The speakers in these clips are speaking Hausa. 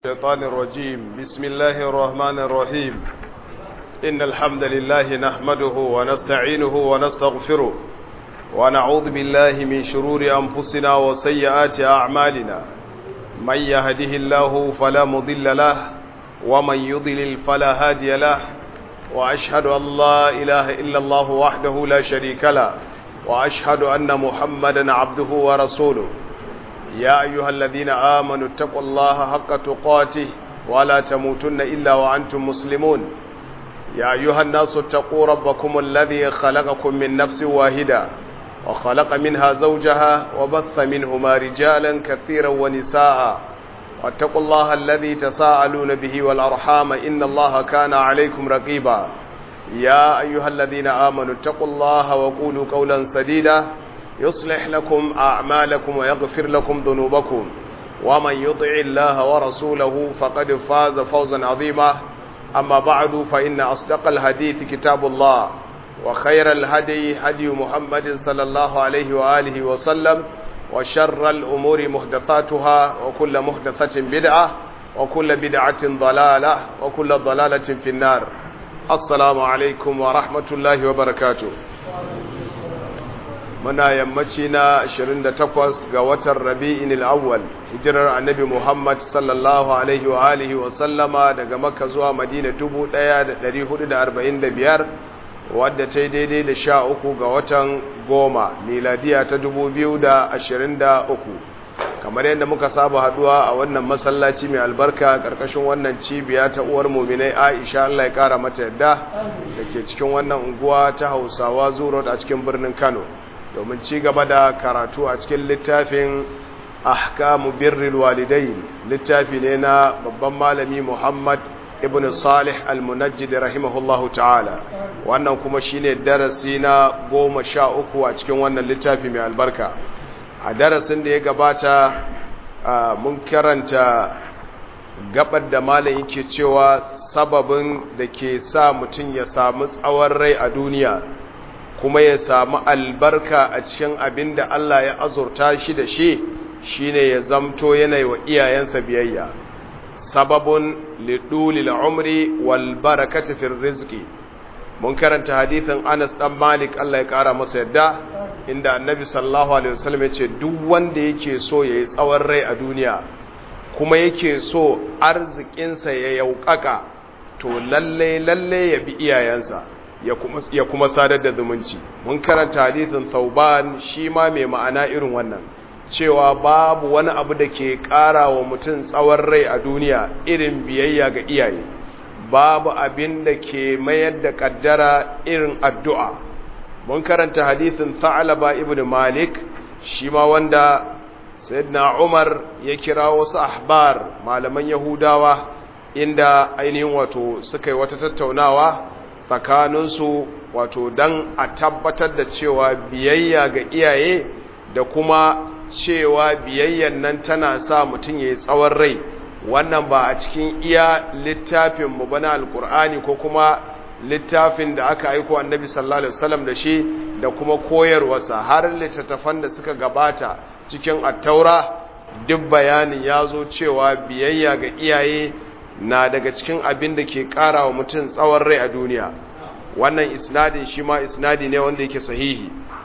الشيطان الرجيم. بسم الله الرحمن الرحيم. إن الحمد لله نحمده ونستعينه ونستغفره ونعوذ بالله من شرور أنفسنا وسيئات أعمالنا. من يهده الله فلا مضل له ومن يضلل فلا هادي له، وأشهد أن لا إله إلا الله وحده لا شريك له، وأشهد أن محمدا عبده ورسوله. يا أيها الذين آمنوا اتقوا الله حق تقاته ولا تموتن إلا وأنتم مسلمون. يا أيها الناس اتقوا ربكم الذي خلقكم من نفس واحدة وخلق منها زوجها وبث منهما رجالا كثيرا ونساء، واتقوا الله الذي تساءلون به والأرحام إن الله كان عليكم رقيبا. يا أيها الذين آمنوا اتقوا الله وقولوا قولا سديدا يصلح لكم أعمالكم ويغفر لكم ذنوبكم، ومن يطع الله ورسوله فقد فاز فوزا عظيما. أما بعد، فإن أصدق الحديث كتاب الله، وخير الهدي هدي محمد صلى الله عليه وآله وسلم، وشر الأمور محدثاتها، وكل محدثة بدعة، وكل بدعة ضلالة، وكل ضلالة في النار. السلام عليكم ورحمة الله وبركاته. muna yammaci na 28 ga watan Rabi'in al-Awwal, hijirar Annabi Muhammad sallallahu alaihi wa alihi wa sallama daga Makka zuwa Madina 1445, wadda ta daidai da 13 ga watan Goma miladiya ta 2023. Kamar yadda muka saba haduwa a wannan masallaci mai albarka karkashin wannan cibiya ta uwar mu'minai Aisha, Allah ya kara mata yadda, dake cikin wannan unguwa ta Hausawa Zuro a cikin birnin Kano, domin ci gaba da karatu a cikin littafin ahkamu birril walidain. Littafi ne na babban malami Muhammad ibn Salih al-Munajjid rahimahullahu ta'ala. Wannan kuma shine darasi na 13 a cikin wannan littafi mai albarka. A darasin da ya gabata mun karanta gabar da malam yake cewa sababin da ke sa mutum ya samu tsawon rai a duniya kuma ya samu albarka a cikin abin da Allah ya azurta shi da shi, shine ya zamto yanayi wa iyayensa biyayya. Sababun lidulil umri wal barakati fil rizqi. Mun karanta hadithin Anas dan Malik, Allah ya kara masa yadda, inda Annabi sallallahu alaihi wasallam ya ce duk wanda yake so yayi tsawon rai a duniya kuma yake so arzikinsa ya yaukaka, to lalle ya bi iyayensa ya kuma sadar da zumunci. Mun karanta hadisin Thauban, shi ma mai ma'ana irin wannan, cewa babu wani abu da ke ƙara wa mutum tsawon rai a duniya irin biyayya ga iyaye, babu abin da ke mayar da ƙaddara irin addu'a. Mun karanta hadisin Tha'laba ibn Malik, shi ma wanda Sayyidina Umar ya kira wasu ahbar, malaman Yahudawa, inda ainihin wato suka yi wata tattaunawa tsakaninsu, wato don a tabbatar da cewa biyayya ga iyaye da kuma cewa biyayyan nan tana sa mutum ya yi tsawon rai. Wannan ba a cikin iya littafinmu ba na Alƙur'ani ko kuma littafin da aka aiko Annabi sallallahu alaihi wasallam da shi da kuma koyarwarsa, har littattafan da suka gabata cikin At-Taura, duk bayanin ya zo cewa biyayya ga iyaye na daga cikin abin da ke ƙara wa mutum tsawon rai a duniya. Wannan isnadin shi ma isnadi ne wanda yake sahihi.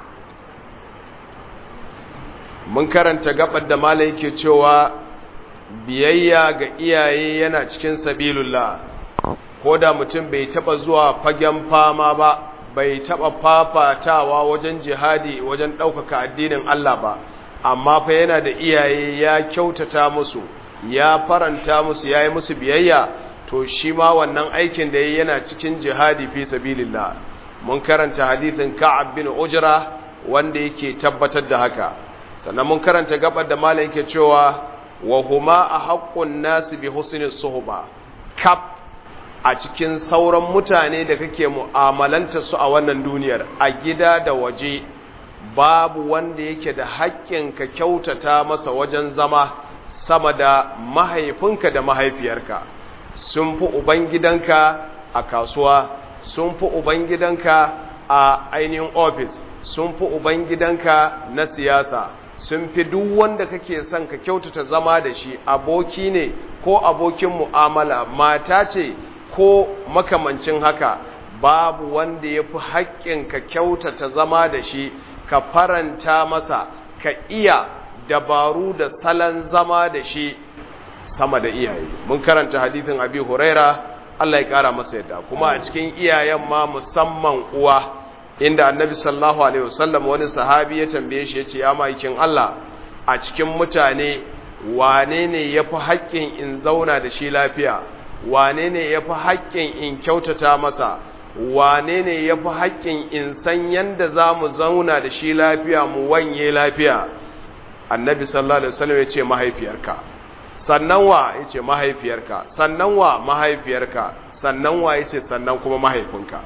Mun karanta gabar da malai yake cewa biyayya ga iyaye yana cikin sabilullah. Ko da mutum bai taba zuwa fagen fama ba, bai taba fafatawa wajen jihadi, wajen ɗaukaka addinin Allah ba, amma fa yana da iyaye, ya kyautata musu, ya faranta musu, ya yi musu biyayya, to shi ma wannan aikin da yana cikin jihadi fi sabilillah. Mun karanta hadithin Ka'ab bin Ujra wanda yake tabbatar da haka. Sannan mun karanta gabar da malam yake cewa wa huma ahaqqun nas bi husni suhba. Kaf a cikin sauran mutane da kake mu'amalanta su a wannan duniyar, a gida da waje, babu wanda yake da haƙƙin ka kyautata masa wajen zama sama da mahaifinka da mahaifiyarka. Sun fi ubangidanka a kasuwa, sun fi ubangidanka a ainihin ofis, sun fi ubangidanka na siyasa, sun fi duk wanda kake son ka kyautata zama da shi, aboki ne ko abokin mu'amala, mata ce ko makamancin haka, babu wanda ya fi haƙƙin ka kyautata zama da shi, ka faranta masa, ka iya dabaru da salon zama da shi sama da iyaye. Mun karanta hadithin Abi Huraira, Allah ya ƙara masa yadda, kuma a cikin iyayen ma musamman uwa, inda Annabi sallallahu alaihi wasallam wani sahabi ya tambaye shi yace, ya ma'aikin Allah, a cikin mutane wane ne yafi haƙƙin in zauna da shi lafiya, wane ne yafi haƙƙin in kyautata masa, wane ne yafi haƙƙin in san yanda zamu zauna da shi lafiya mu wanye lafiya? Annabi sallallahu alaihi wasallam yace mahaifiyarka. Sannan wa yace mahaifiyarka, sannan wa mahaifiyarka, sannan wa yace sannan kuma mahaifinka.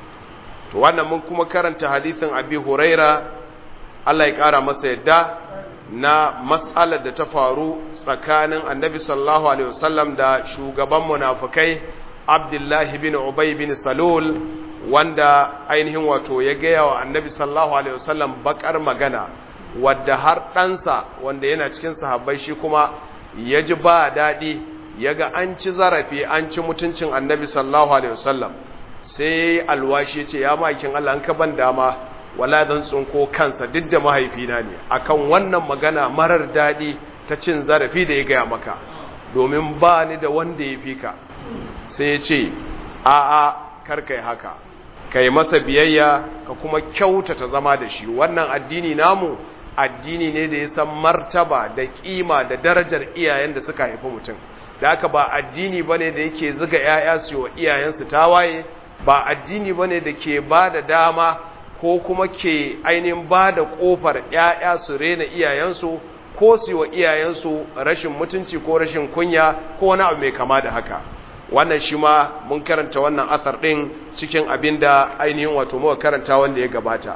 To wannan mun kuma karanta hadithin Abi Huraira, Allah ya kara masa yadda, na mas'alar da ta faru tsakanin Annabi sallallahu alaihi wasallam da shugaban munafikai Abdullah bin Ubay bin Salul, wanda ainihin wato ya gaya wa Annabi sallallahu alaihi wasallam bakar magana, wadda har ɗansa wanda yana cikin sahabbai shi kuma ya ji ba daɗi, ya ga an ci zarafi, an ci mutuncin Annabi sallallahu alaihi wasallam, sai alwashi ce, ya makin Allah, an ka ban dama wala zan tsunko kansa duk da mahaifina ne akan wannan magana marar daɗi ta cin zarafi da ya gaya maka, domin ba ni da wanda ya fi ka. Sai ya ce, a'a karkai haka, kai masa biyayya ka kuma kyautata zama da shi. Wannan addini namu addini ne da ya san martaba da kima da darajar iyayen da suka haifi mutum, da haka ba addini bane da yake zuga ƴaƴa su wa iyayensu tawaye, ba addini bane da ke ba da dama ko kuma ke ainihin ba da kofar ƴaƴa su rena iyayensu ko su wa iyayensu rashin mutunci ko rashin kunya ko wani abu mai kama da haka. Wannan shi ma mun karanta wannan asar din cikin abinda ainihin wato muka karanta wanda ya gabata.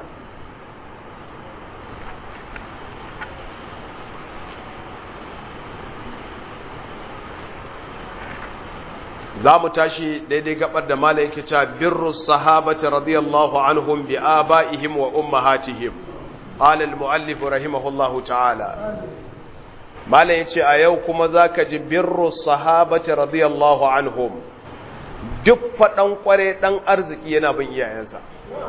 za mu tashi daidai gabar da mala yake cewa birru sahabati radiyallahu anhum bi abaihim wa ummahatihim. qala al muallif rahimahullahu ta'ala, mala yace a yau kuma zaka ji birru sahabati radiyallahu anhum. duk fadan kware dan arziki yana bin iyayensa,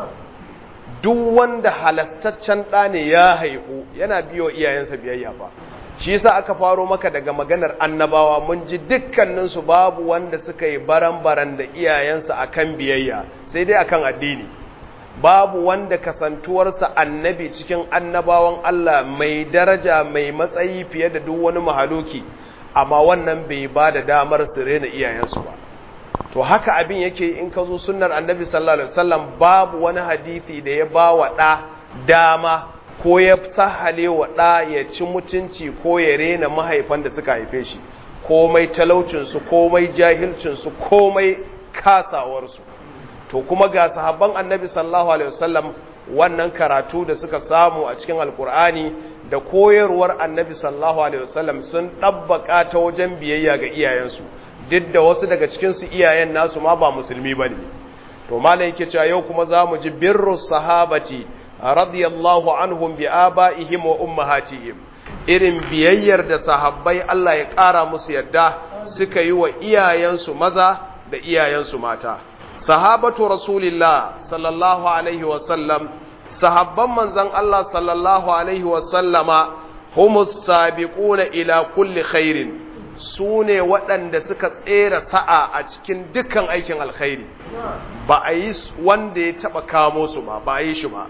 duk wanda halattaccen da ne ya haihu yana biyo iyayensa biyayya fa. shi yasa aka faro maka daga maganar annabawa, mun ji dukkaninsu babu wanda suka yi baran-baran da iyayensa akan biyayya, sai dai akan addini. babu wanda kasantuwarsa annabi cikin annabawan Allah mai daraja mai matsayi fiye da duk wani mahaluki, amma wannan bai ba da damar su rena iyayensu ba. to haka abin yake in ka zo sunnar annabi sallallahu alaihi wasallam, babu wani hadisi da ya ba wa ɗa dama ko ya sahale wa ɗa ya ci mutunci ko ya rena mahaifan da suka haife shi, komai talaucinsu, komai jahilcinsu, komai kasawarsu. to kuma ga sahabban annabi sallallahu alaihi wasallam, wannan karatu da suka samu a cikin alkur'ani da koyarwar annabi sallallahu alaihi wasallam sun ɗabbaka ta wajen biyayya ga iyayensu, duk da wasu daga cikinsu iyayen nasu ma ba musulmi ba ne. to malai yake cewa yau kuma za mu ji birru sahabati radiyallahu anhum bi abaihim wa ummahatihim, irin biyayyar da sahabbai Allah ya ƙara musu yadda suka yi wa iyayensu maza da iyayensu mata. sahabatu rasulillah sallallahu alaihi wa sallam, sahabban manzon Allah sallallahu alaihi wa sallama, humus sabiquna ila kulli khairin, sune waɗanda suka tsere sa'a a cikin dukkan aikin alkhairi. ba a yi wanda ya taɓa kamo su ba a yi shi ba.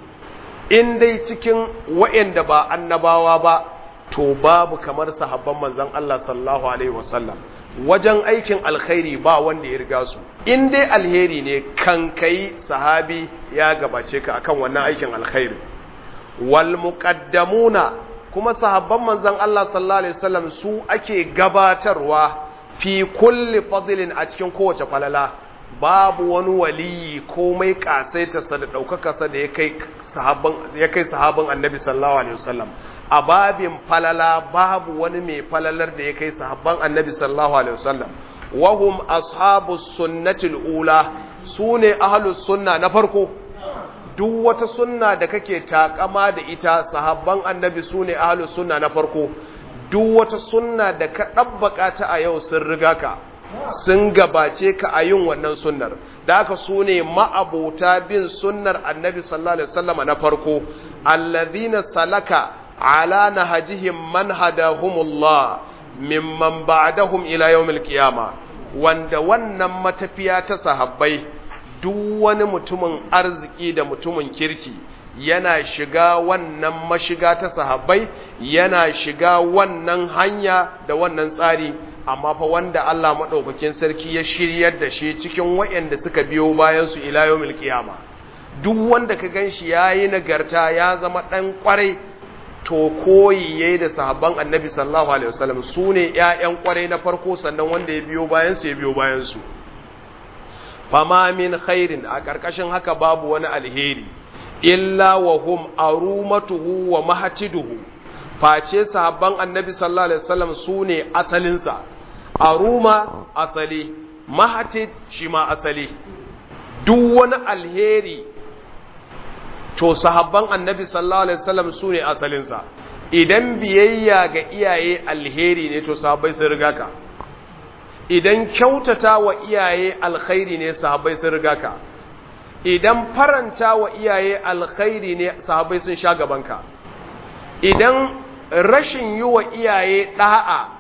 in dai cikin wa'anda ba annabawa ba, to babu kamar sahabban manzon Allah sallallahu alaihi wasallam wajen aikin alkhairi, ba wanda ya riga su. in dai alheri ne, kan kai sahabi ya gabace ka akan wannan aikin alkhairi. wal muqaddamuna, kuma sahabban manzon Allah sallallahu alaihi wasallam su ake gabatarwa fi kulli fadlin, a cikin kowace falala. babu wani waliyi komai kasaitarsa da ɗaukakarsa da ya kai sahabin annabi sallallahu alaihi wasallam. a babin falala babu wani mai falalar da ya kai sahabban annabi sallallahu alaihi wasallam. wahum ashabus sunnatil ula, sune ahlus sunna na farko. duk wata sunna da kake takama da ita, sahabban annabi sune ahlus sunna na farko. duk wata sunna da ka dabbaka ta a yau sun riga ka, sun gabace ka a yin wannan sunnar. Da haka su ne ma'abota bin sunnar annabi sallallahu alaihi wasallam na farko, alladhina salaka ala nahjihim man hadahumullah mimman ba'dahum ila yawmil qiyamah, wanda wannan matafiya ta sahabbai duk wani mutumin arziki da mutumin kirki yana shiga wannan mashiga ta sahabbai, yana shiga wannan hanya da wannan tsari. Amma fa wanda Allah madaukakin sarki ya shiryar da shi cikin waɗanda suka biyo bayan su ila yawmil qiyama, duk wanda ka ganshi yayi nagarta ya zama dan kwarai, to koyi yayi da sahabban annabi sallallahu alaihi wasallam, sune ƴaƴan kwarai na farko, sannan wanda ya biyo bayan su ya biyo bayan su. Fama min khairin, a karkashin haka babu wani alheri illa wa hum arumatuhu wa mahatiduhu, face sahabban annabi sallallahu alaihi wasallam sune asalinsa. Aruma asali, mahatid shi ma asali. Duk wani alheri to sahabban annabi sallallahu alaihi wasallam sune asalinsa. Idan biyayya ga iyaye alheri ne to sahabbai sun riga ka, idan kyautata wa iyaye alkhairi ne sahabbai sun riga ka, idan faranta wa iyaye alkhairi ne sahabbai sun sha gabanka, idan rashin yi wa iyaye da'a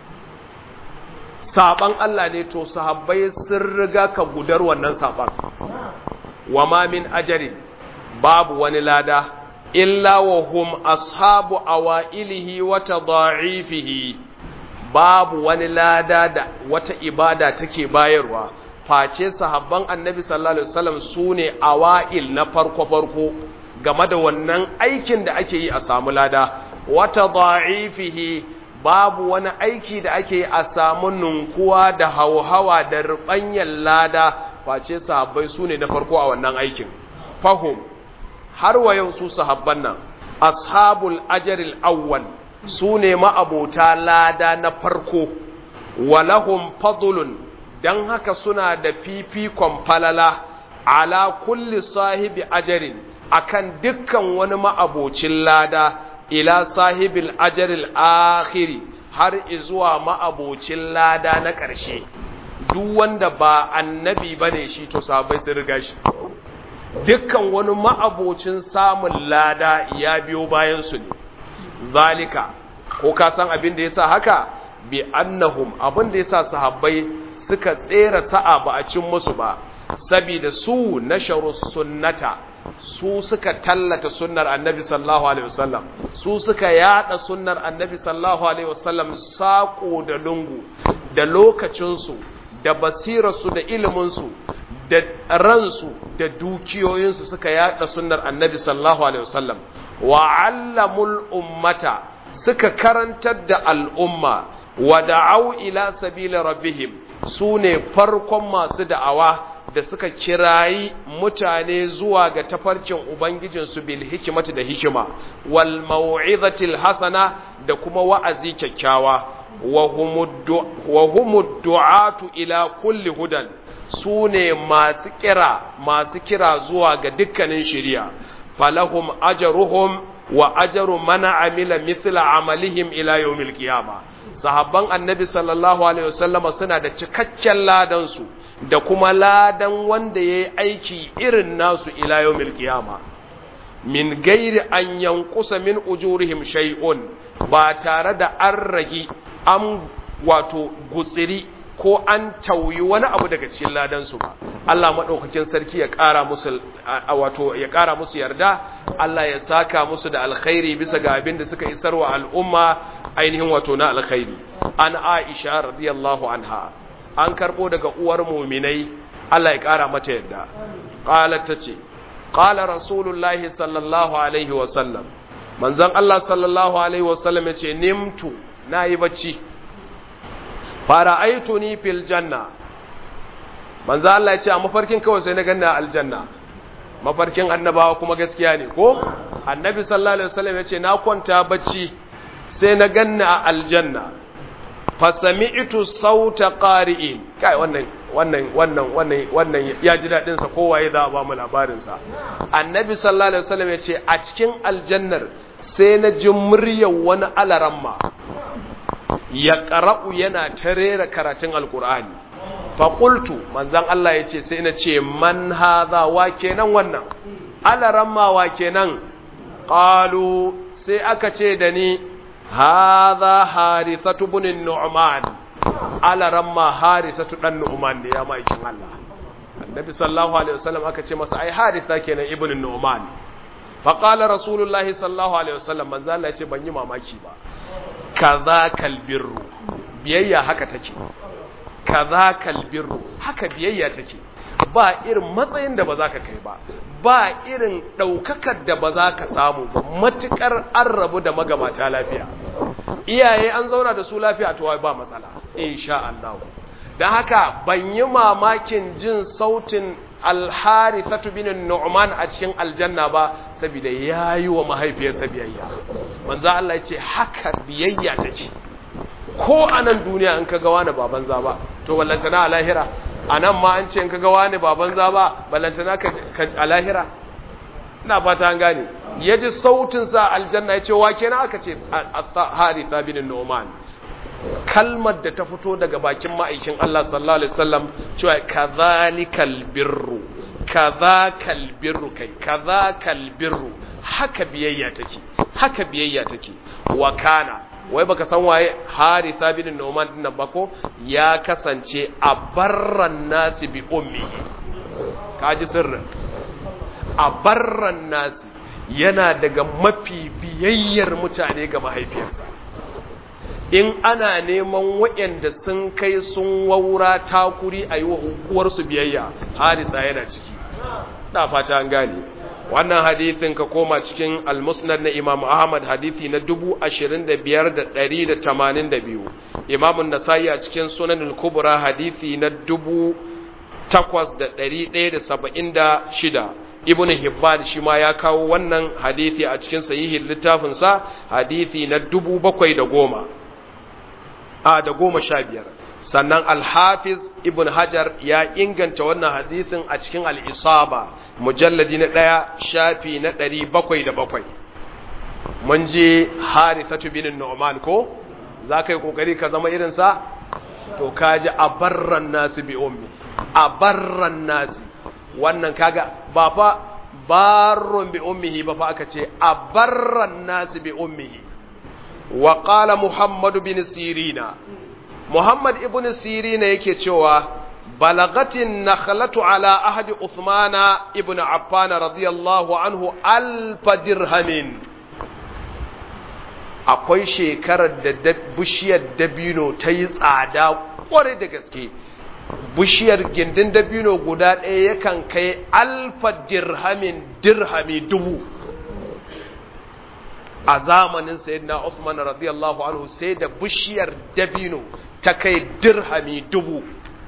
saban Allah ne to sahabbai sun riga ka gudar wannan saban. Wa ma min ajrin, babu wani lada illa wa hum ashabu awailihi wa tadha'ifihi, babu wani lada da wata ibada take bayarwa face sahabban annabi sallallahu alaihi wasallam sune awail na farko game da wannan aikin da ake yi a samu lada. Wata da'ifihi, babu wani aiki da ake yi a samu nunkuwa da hauhawa da rubanyan lada face sahabbai sune na farko a wannan aikin. Fahum, har wa yau su sahabban nan ashabul ajril awwal, sune ma'abota lada na farko. Walahum fadlun, dan haka suna da fifikon falala ala kulli sahibi ajrin, akan dukkan wani ma'abocin lada, ila sahibil ajril akhiri, har izuwa ma'abocin lada na ƙarshe. Duk wanda ba annabi bane shi to sahabbai sun riga shi. Dukkan wani ma'abocin samun lada ya biyo bayan su ne. Zalika, ko ka san abin da yasa haka? Bi annahum, abin da yasa sahabbai suka tsera sa'a ba a cin musu ba, saboda su nasharu sunnata, su suka tallata sunnar annabi sallallahu alaihi wasallam, su suka yada sunnar annabi sallallahu alaihi wasallam sako da lungu, da lokacinsu, da basirarsu, da iliminsu, da ransu, da dukiyoyinsu suka yada sunnar annabi sallallahu alaihi wasallam. Wa allamul ummata, suka karantar da al'umma, wa da'au ila sabila rabbihim, su ne farkon masu da'awa da suka kirayi mutane zuwa ga tafarkin ubangijinsu bil hikimati da hikima, wal mau'izatil hasana, da kuma wa'azi kyakkyawa, wa humud du'atu ila kulli hudan, su ne masu kira zuwa ga dukkanin shari'a. Falahum ajruhum wa ajru man amila mithla amalihim ila yawmil qiyamah. Sahabban annabi sallallahu alaihi wasallam suna da cikakken ladan su, da kuma ladan wanda yayi aiki irin nasu ila yawmil qiyamah, min gairi an yanqusa min ujurihim shay'un, ba tare da an ragi, an wato gutsiri ko an tauyi wani abu daga cikin ladan su ba. Allah madaukakin sarki ya ƙara musu ya ƙara musu yarda, Allah ya saka musu da alkhairi bisa ga abin da suka isarwa al'umma ainihin wato na alkhairi. An Aisha radiyallahu anha, an karbo daga uwar mu'minai, Allah ya ƙara mata yarda, qalat tace qala rasulullahi sallallahu alaihi wa sallam, manzon Allah sallallahu alaihi wa sallam yace nimtu, nayi bacci, fara'aituni fil janna, manzo Allah ya ce a mafarkin kawai sai na ganna aljanna. Mafarkin annabawa kuma gaskiya ne ko? Annabi sallallahu alaihi wasallam ya ce na kwanta bacci sai na ganna a aljanna, fa sami'tu sauta qari'in. Kai wannan ya ji dadin sa, kowa ya za ba mu labarin sa. Annabi sallallahu alaihi wasallam ya ce a cikin aljannar sai na ji muryar wani alaramma, ya qara'u yana tarera karatun alqur'ani fa qultu manzon Allah yace sai na ce man hadha wa kenan wannan alaramma wa kenan qalu sai aka ce da ni hadha harithatu ibn nu'man alaramma harithatu dan nu'man ne ya maikin Allah annabi sallallahu alaihi wasallam aka ce masa ai haritha kenan ibn nu'man fa qala rasulullahi sallallahu alaihi wasallam manzo Allah yace ban yi mamaki ba kadhakal birru biyayya haka take kadhakal birru haka biyayya take ba irin matsayin da ba za ka kai ba ba irin ɗaukakar da ba za ka samu ba matuƙar an rabu da magabata lafiya iyaye an zauna da su lafiya to ba matsala insha Allah don haka ban yi mamakin jin sautin al-harithatu bin nu'man a cikin aljanna ba saboda yayi wa mahaifiyarsa biyayya manzo Allah ya ce haka biyayya take ko anan duniya in kaga wani baban za ba to wallantana a lahira anan ma an ce in kaga wani baban za ba ballantana ka a lahira ina fata an gane yaji sautin sa aljanna yace wa kenan aka ce Haritha bin Nu'man kalmar da ta fito daga bakin ma'aikin Allah sallallahu alaihi wasallam cewa kadhalikal birru kadhakal birru haka biyayya take wa kana wai baka san waye Haritha bin Nu'man din ba ko ya kasance a barran nasi bi ummihi kaji sirrin a barran nasi yana daga mafi biyayyar mutane ga mahaifiyarsa in ana neman waɗanda sun kai sun waura takuri a yi wa uwarsu biyayya Haritha yana ciki da fata an gane wannan hadithin ka koma cikin al-musnad na Imam Ahmad hadithi na 25582 Imam an-Nasa'i a cikin Sunan al-Kubra hadithi na 8176 Ibn Hibban shi ma ya kawo wannan hadithi a cikin sahihin littafin sa hadithi na 7,015 sannan al-Hafiz Ibn Hajar ya inganta wannan hadithin a cikin al-Isaba mujalladi na 1 shafi na 707 mun je Harithatu bin Nu'man ko zaka yi kokari ka zama irin sa to kaji abarran nasi bi ummi abarran nasi wannan kaga ba fa barrun bi ummihi ba fa aka ce abarran nasi bi ummihi wa qala Muhammad bin Sirina Muhammad ibn Sirina yake cewa balagatin nakhlatu ala ahdi Uthmana ibn Affan radiyallahu anhu alf dirhamin akwai shekarar da bishiyar dabino ta yi tsada kware da gaske bishiyar gindin dabino guda ɗaya yakan kai alfa dirhami 1000 a zamanin sayyidina Uthman radiyallahu anhu sai da bishiyar dabino ta kai dirhami 1000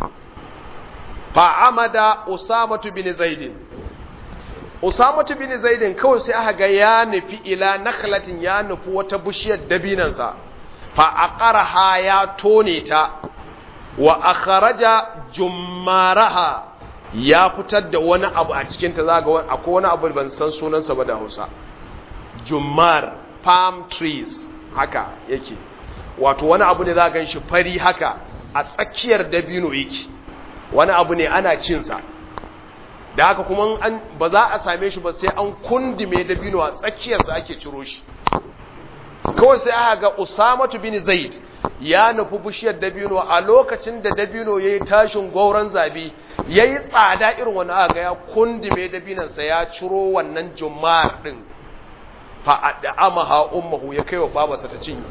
fa'amada Usamatu bin Zaidin kawai sai aka ga ya nufi ila nakhlatin ya nufi wata bishiyar dabinansa fa aqaraha ya tone ta wa akharaja jummaraha ya fitar da wani abu a cikin ta zaga akwai wani abu ban san sunansa ba da Hausa jummar palm trees haka yake wato wani abu ne za gan shi fari haka a tsakiyar dabino yake wani abu ne ana cinsa da haka kuma ba za a same shi ba sai an kundime dabino a tsakiyarsa ake ciro shi kawai sai aka ga Usamatu bin Zaid ya nufi bishiyar dabino a lokacin da dabino ya yi tashin gauran zabi ya yi tsada irin wani aka ga ya kundime dabinansa ya ciro wannan jummar ɗin fa'adda amaha ummahu ya kai wa babarsa ta cinye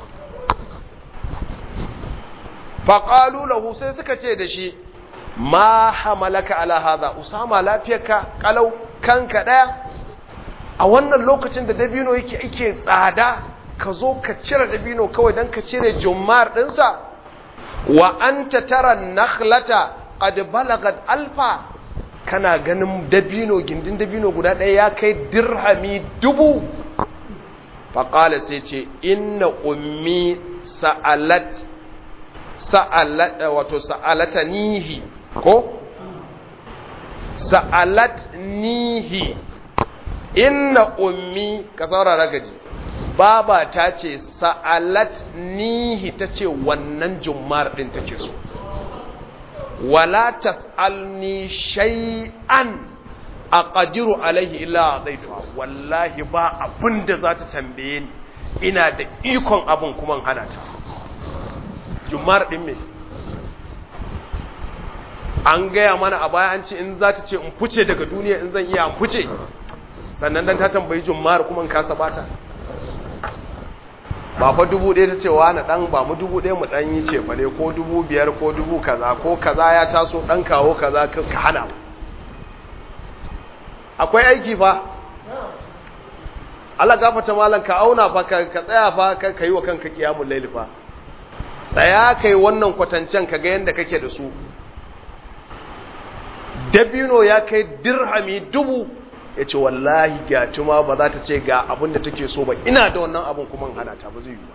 faƙalu lahu sai suka ce da shi ma hamalaka ala hadha Usama lafiyarka kalau kanka daya a wannan lokacin da dabino yake tsada ka zo ka cire dabino kawai dan ka cire jummar dinsa wa anta tara nakhlata qad balagat alfa kana ganin dabino gindin dabino guda daya ya kai dirhami 1000 faqala sai ce inna ummi sa'alatanihi ko sa'alatnihi inna ummi ka saurara gaji baba ta ce sa'alat nihi ta ce wannan jummar din take so wala tas'alni shay'an aqdiru alaihi illa adaituha wallahi ba abinda za ta tambaye ni ina da ikon abin kuma hana ta jummar din me an gaya mana a baya an ce in za ta ce in fice daga duniya in zan iya in fice sannan dan ta tambayi jummar kuma in kasa bata ba fa 1000 ta ce wa na dan ba mu 1000 mu dan yi ce fa ne ko 5000 ko 1000 kaza ko kaza ya taso dan kawo kaza ka hana akwai aiki fa Allah gafarta malan ka auna fa ka tsaya fa ka yi wa kanka kiyamul layl fa tsaya kai wannan kwatancen kaga yanda kake da su dabino ya kai dirhami 1000 yace wallahi gatuma ba za ta ce ga abin da take so ba ina da wannan abin kuma hana ta ba zai yi ba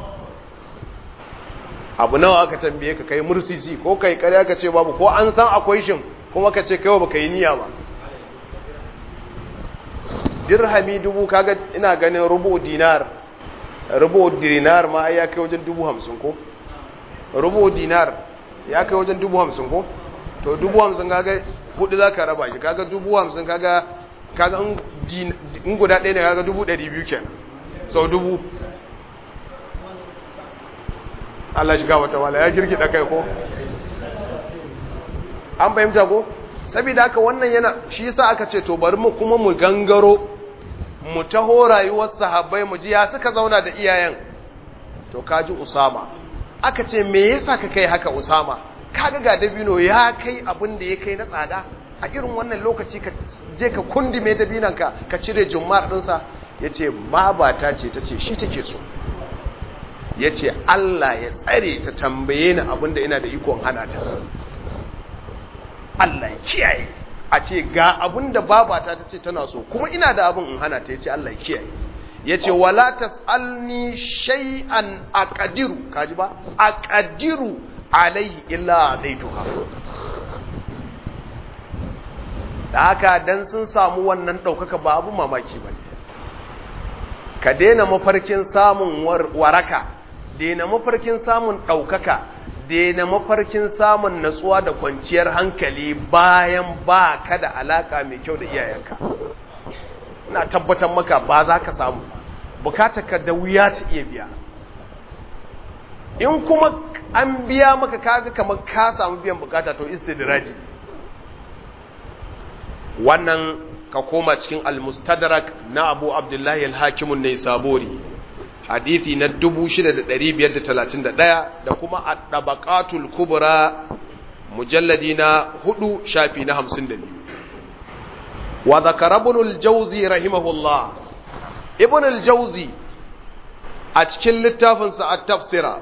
abu nawa aka tambaye ka kai mursisi ko kai kare ka ce babu ko an san akwai shin kuma ka ce kai ba kai niyya ba dirhami 1000 kaga ina ganin rubu dinar ma ya kai wajen 50,000 ko rubu dinar ya kai wajen 50,000 ko to 50,000 kaga hudu zaka raba shi kaga 50,000 kaga in guda ɗaya ne kaga 200,000 kenan sau 1000 Allah shiga wata wala ya girgida kai ko an fahimta ko saboda haka wannan yana shi yasa aka ce to bari mu kuma mu gangaro mu taho rayuwar sahabbai mu ji ya suka zauna da iyayen to kaji Usama aka ce me yasa ka kai haka Usama kaga ga dabino ya kai abin da ya kai na tsada a irin wannan lokaci ka je ka kundime dabinanka ka cire jummar dinsa yace babata ce tace shi take so yace Allah ya tsare ta tambaye ni abin da ina da ikon hana ta Allah ya kiyaye a ce ga abin da babata tace tana so kuma ina da abin in hana ta yace Allah ya kiyaye yace wala tasalni shay'an aqdiru kaji ba aqdiru alaihi illa adaituha da haka dan sun samu wannan daukaka ba abu mamaki bane ka daina mafarkin samun waraka daina mafarkin samun daukaka daina mafarkin samun natsuwa da kwanciyar hankali bayan ba ka da alaka mai kyau da iyayenka ina tabbatar maka ba za ka samu bukatarka da wuya ta iya biya in kuma an biya maka kaga kamar ka samu biyan bukata to istidraji wannan ka koma cikin al-mustadrak na Abu Abdullahi al-Hakim an-Naisaburi hadisi na 6531 da kuma at-Tabaqatul Kubra mujalladi na 4 shafi na 52 wa dhakara ibn al-Jawzi rahimahullah ibn al-Jawzi a cikin littafinsa at-Tafsira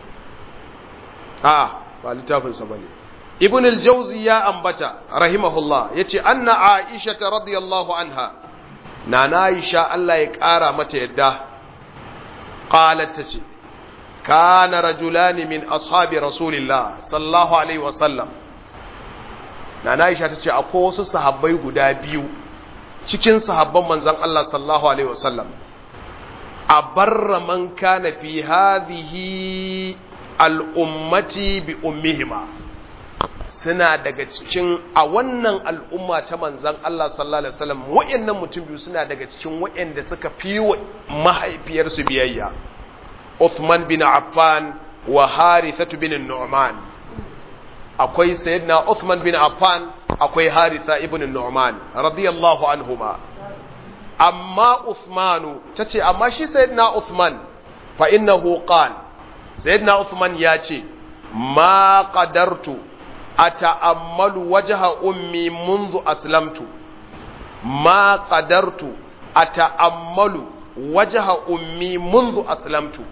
ba littafinsa bane ibn al-Jawzi ya ambata rahimahullah yace anna Aisha radhiyallahu anha nana Aisha Allah ya kara mata yadda qalat tace kana rajulani min ashabi rasulillah sallallahu alaihi wasallam nana Aisha tace akwai wasu sahabbai guda biyu cikin sahabban manzon Allah sallallahu alaihi wasallam abarra man kana fi hadhihi al'ummati bi ummihima suna daga cikin a wannan al'umma ta manzan Allah sallallahu Alaihi wasallam wa'yannan mutum biyu suna daga cikin wa'yanda suka fi wa mahaifiyarsu biyayya Uthman bin Affan wa Harithatu bin Nu'man akwai sayyidina Uthman bin Affan akwai Haritha ibn Nu'man radiyallahu anhuma amma Uthmanu tace amma shi sayyidina Uthman fa innahu qala sayyidina Uthman ya ce ma qadartu ata'ammalu wajha ummi منذ aslamtu ma qadartu ata'ammalu wajha ummi منذ aslamtu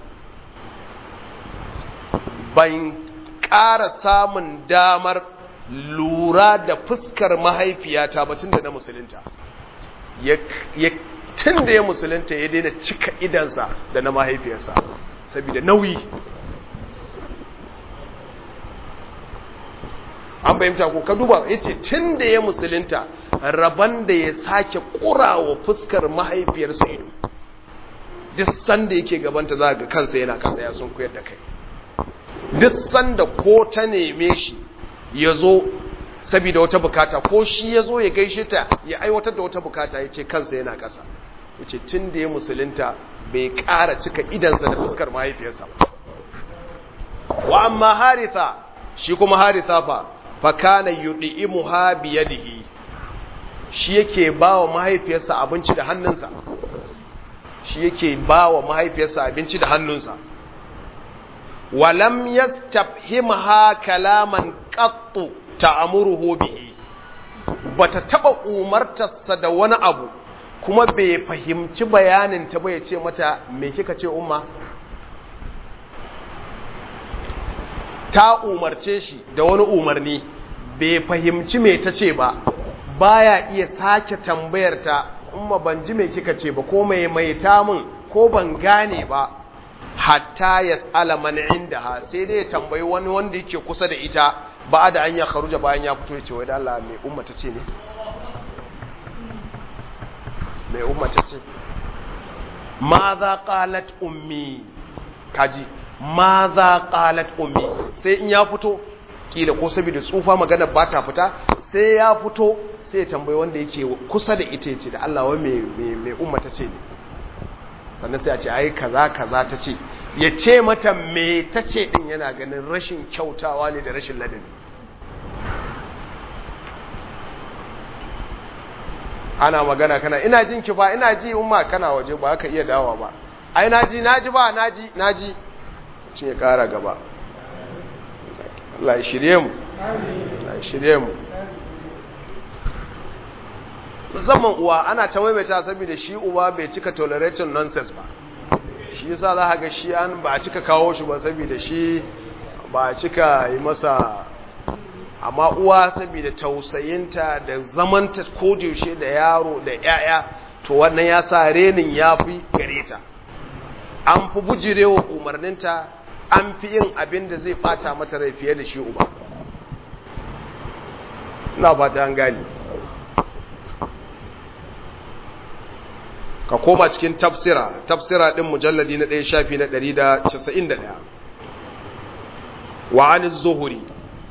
ban ƙara samun damar lura da fuskar mahaifiyata ba tunda na musulunta tunda ya musulunta ya daina cika idansa da na mahaifiyarsa saboda nauyi an bayyanta ko ka duba yace tunda ya musulunta raban da ya sake kurawa fuskar mahaifiyarsa ido duk sanda yake gabanta za ga kansa yana kasa ya sun koyar da kai, duk sanda ko ta neme shi ya zo saboda wata bukata ko shi ya zo ya gaishe ta ya aiwatar da wata bukata ya ce kansa yana kasa, ya ce tun da ya musulunta bai ƙara cika idansa da fuskar mahaifiyarsa ba. Wa amma Haritha, shi kuma Haritha fa kana yud'imuha bi yadihi, shi yake bawa mahaifiyarsa abinci da hannunsa, shi yake bawa mahaifiyarsa abinci da hannunsa. Walam yastafhimha kalaman qattu ta'amuruhu bihi, bata taba umartarsa da wani abu kuma bai fahimci bayanin ta ba, ya ce mata me kika ce umma. Ta umarce shi da wani umarni bai fahimci me ta ce ba, baya iya sake tambayar ta umma ban ji me kika ce ba, ko mai ta min, ko ban gane ba, hatta yas'ala man indaha, sai dai ya tambayi wani wanda yake kusa da ita ba da an ya kharuja, bayan ya fito ya ce wai da Allah mai umma ta ce ne, mai umma ta ce maza qalat ummi, kaji maza qalat ummi, sai in ya fito kila ko saboda tsufa magana ba ta fita, sai ya fito sai ya tambayi wanda yake kusa da ita, yace da Allah wai mai umma ta ce ne, sannan sai a ce ai kaza kaza ta ce, ya ce mata me ta ce din yana ganin rashin kyautawa ne da rashin ladabi. Ana magana kana ina jin ki fa, ina ji umma, kana waje ba ka iya dawowa ba, ai naji ba naji cin ya kara gaba. Allah ya shirye mu, Allah ya shirye mu. Musamman uwa ana ta maimaita saboda shi uba bai cika tolerating nonsense ba, shi yasa za ka ga shi an ba cika kawo shi ba saboda shi ba cika yi masa, amma uwa saboda tausayinta da zamanta yaushe da yaro da yaya, to wannan ya sa renin ya fi gare ta, an fi bujirewa umarninta, an fi yin abin da zai bata mata rai fiye da shi uba. ina fata an gani. Ka koma cikin tafsira din mujalladi na 1 shafi na 191. Wa an az-Zuhri,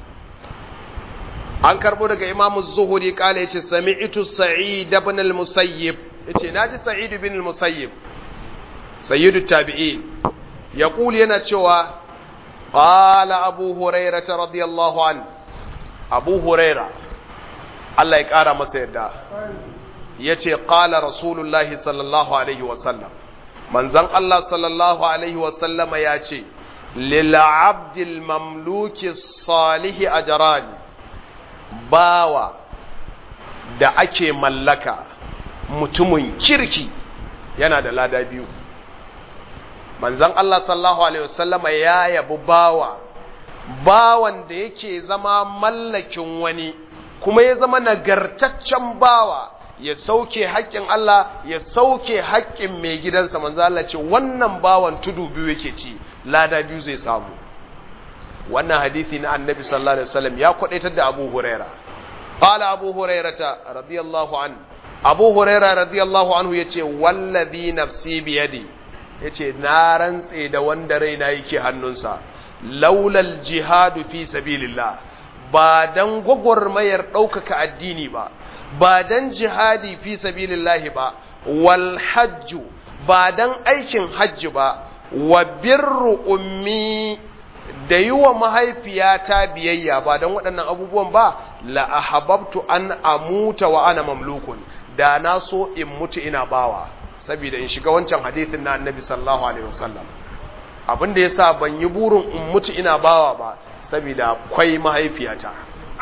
an karbo daga Imam az-Zuhri kala yace sami'tu Sa'id ibn al-Musayyib, yace naji Sa'id ibn al-Musayyib sayyidu tabi'in yaqul yana cewa qala Abu Hurairah radiyallahu an, Abu Hurairah Allah ya kara masa yadda yace qala Rasulullahi sallallahu alaihi wasallam, manzon Allah sallallahu alaihi wasallama yace lil abdil mamluki salihi ajran, bawa da ake mallaka mutumin kirki yana da lada biyu. Manzon Allah sallallahu alaihi wasallama ya yabi bawan da yake zama mallakin wani kuma ya zama nagartaccen bawa, ya sauke haƙƙin Allah, ya sauke haƙƙin mai gidansa. Manzo Allah ce wannan bawan tudu biyu yake ci, lada biyu zai samu. Wannan hadisi na Annabi sallallahu alaihi wasallam ya kwadaitar da Abu Huraira. Qala Abu Hurairata radiyallahu an, Abu Huraira radiyallahu anhu yace wallazi nafsi bi yadi, yace na rantse da wanda raina yake hannunsa, laulal jihadu fi sabilillah, ba dan gwagwarmayar ɗaukaka addini ba, ba dan jihadi fi sabilillahi ba, wal hajju, ba dan aikin hajji ba, wa birru ummi, da yi wa mahaifiyata biyayya, ba dan waɗannan abubuwan ba, la ahabbtu an amuta wa ana mamlukun, da na so in mutu ina bawa, saboda in shiga wancan hadisin na Annabi sallallahu alaihi wasallam. Abin da yasa ban yi burin in mutu ina bawa ba, saboda akwai mahaifiyata.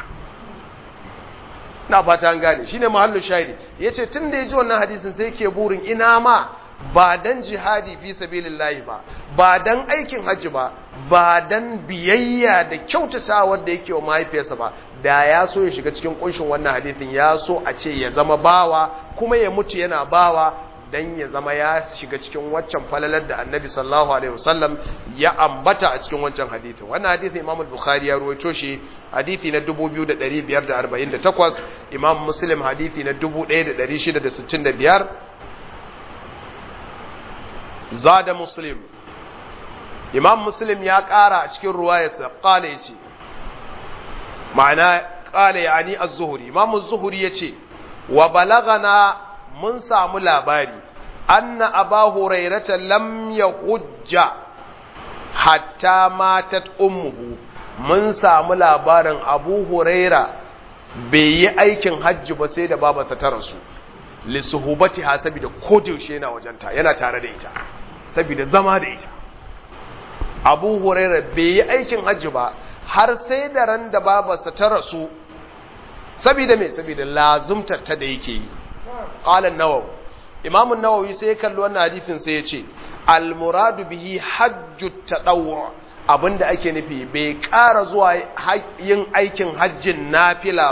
Na fata an gane, shine mahallu shahidi. Yace tunda yaji wannan hadisin sai yake burin ina ma ba dan jihadi fi sabilillahi ba, ba dan aikin hajji ba, ba dan biyayya da kyautatawa da yake wa mahaifiyarsa ba, da ya so ya shiga cikin kunshin wannan hadisin, ya so a ce ya zama bawa kuma ya mutu yana bawa, dan ya zama ya shiga cikin waccan falalar da Annabi sallallahu alaihi wasallam ya ambata a cikin wancan hadisin. Wannan hadisin Imam al-Bukhari ya ruwaito shi hadisi na 2548, Imam Muslim hadisi na 1665, zada Muslim, Imam Muslim ya ƙara a cikin ruwayarsa qala yace ma'ana qala yani az-Zuhri, Imam az-Zuhri yace wa balagana mun samu labari anna Aba Hurairata lam yahujja hatta matat ummuhu, mun samu labarin Abu Huraira bai yi aikin hajji ba sai da babarsa ta rasu, li suhubatiha, saboda kodayaushe yana wajenta, yana tare da ita, saboda zama da ita. Abu Huraira bai yi aikin hajji ba har sai da ran da babarsa ta rasu, saboda me? Saboda lazumtar ta da yake yi. Qala an-Nawawi, Imam an-Nawawi sai ya kalli wannan hadisin sai ya ce al-muradu bihi hajjut tadawwu, abinda ake nufi bai ƙara zuwa yin aikin hajjin nafila